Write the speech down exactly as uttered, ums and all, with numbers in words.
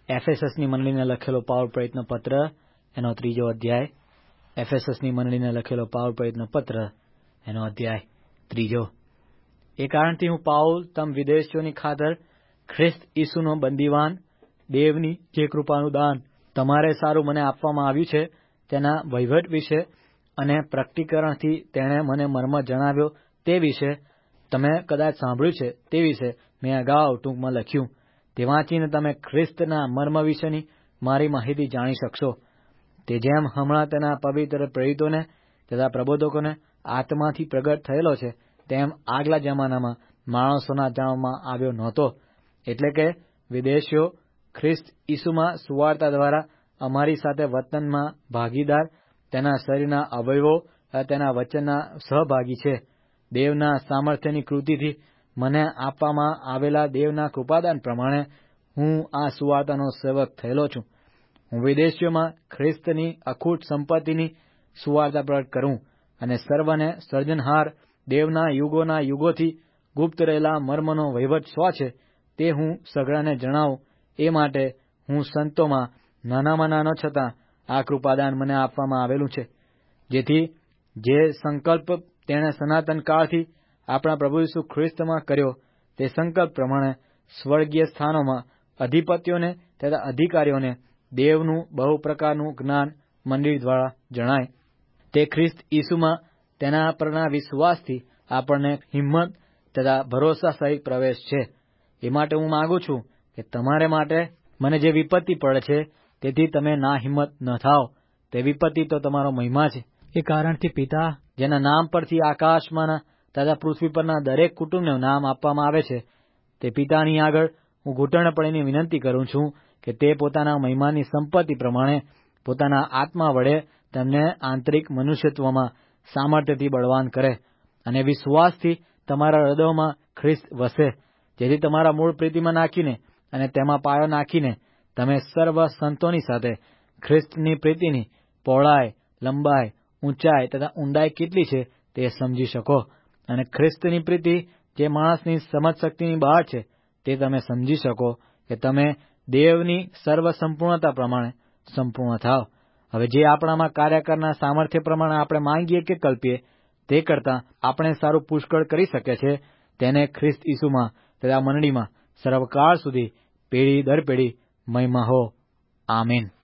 એફેસસની મંડળીને લખેલો પાઉલ પ્રેરિતનો પત્ર, એનો ત્રીજો અધ્યાય. એફેસસની મંડળીને લખેલો પાઉલ પ્રેરિતનો પત્ર, એનો અધ્યાય ત્રીજો. એ કારણથી હું પાઉલ તમ વિદેશીઓની ખાતર ખ્રિસ્ત ઈસુનો બંદીવાન, દેવની જે કૃપાનું દાન તમારે સારું મને આપવામાં આવ્યું છે તેના વહીવટ વિશે અને પ્રકટીકરણથી તેણે મને મર્મ જણાવ્યો તે વિશે, તમે કદાચ સાંભળ્યું છે તે વિશે મેં અગાઉ ટૂંકમાં લખ્યું. તે વાંચીને તમે ખ્રિસ્તના મર્મ વિશેની મારી માહિતી જાણી શકશો. તે જેમ હમણાં તેના પવિત્ર પ્રેરિતોને તથા પ્રબોધકોને આત્માથી પ્રગટ થયેલો છે, તેમ આગલા જમાનામાં માણસોના જાણવામાં આવ્યો નહોતો. એટલે કે વિદેશીઓ ખ્રિસ્ત ઈસુમાં સુવાર્તા દ્વારા અમારી સાથે વતનમાં ભાગીદાર, તેના શરીરના અવયવો અને તેના વચનના સહભાગી છે. દેવના સામર્થ્યની કૃતિથી મને આપવામાં આવેલા દેવના કૃપાદાન પ્રમાણે હું આ સુવાર્તાનો સેવક થયેલો છું. હું વિદેશીઓમાં ખ્રિસ્તની અખૂટ સંપત્તિની સુવાર્તા પ્રગટ કરું અને સર્વને સર્જનહાર દેવના યુગોના યુગોથી ગુપ્ત રહેલા મર્મનો વહીવટ શો છે તે હું સઘળાને જણાવું. એ માટે હું સંતોમાં નાનામાં નાનો છતાં આ કૃપાદાન મને આપવામાં આવેલું છે, જેથી જે સંકલ્પ તેણે સનાતન કાળથી આપણા પ્રભુ ઈસુ ખ્રિસ્તમાં કર્યો તે સંકલ્પ પ્રમાણે સ્વર્ગીય સ્થાનોમાં અધિપત્યોને તથા અધિકારીઓને દેવનું બહુ પ્રકારનું જ્ઞાન મંડળી દ્વારા જણાય. તે ખ્રિસ્ત ઈસુમાં તેના પરના વિશ્વાસથી આપણને હિંમત તથા ભરોસા સહિત પ્રવેશ છે. એ માટે હું માગું છું કે તમારે માટે મને જે વિપત્તિ પડે છે તેથી તમે ના હિંમત ન થાઓ. તે વિપત્તિ તો તમારો મહિમા છે. એ કારણથી પિતા, જેના નામ પરથી આકાશમાંના તથા પૃથ્વી પરના દરેક કુટુંબને નામ આપવામાં આવે છે, તે પિતાની આગળ હું ઘૂંટણ પડીને વિનંતી કરું છું કે તે પોતાના મહિમાની સંપત્તિ પ્રમાણે પોતાના આત્મા વડે તમને આંતરિક મનુષ્યત્વમાં સામર્થ્યથી બળવાન કરે અને વિશ્વાસથી તમારા હૃદયોમાં ખ્રિસ્ત વસે, જેથી તમારા મૂળ પ્રીતિમાં નાખીને અને તેમાં પાયો નાખીને તમે સર્વ સંતોની સાથે ખ્રિસ્તની પ્રીતિની પહોળાઈ, લંબાઈ, ઊંચાઈ તથા ઊંડાઈ કેટલી છે તે સમજી શકો, અને ખ્રિસ્તની પ્રીતિ જે માણસની સમજ શક્તિની બહાર છે તે તમે સમજી શકો, કે તમે દેવની સર્વ સંપૂર્ણતા પ્રમાણે સંપૂર્ણ થાવ. હવે જે આપણામાં કાર્ય કરનાર સામર્થ્ય પ્રમાણે આપણે માંગીએ કે કલ્પીએ તે કરતાં આપણે સારું પુષ્કળ કરી શકે છે, તેને ખ્રિસ્ત ઈસુમાં તથા મંડળીમાં સર્વકાળ સુધી પેઢી દર પેઢી મહિમા હો. આમીન.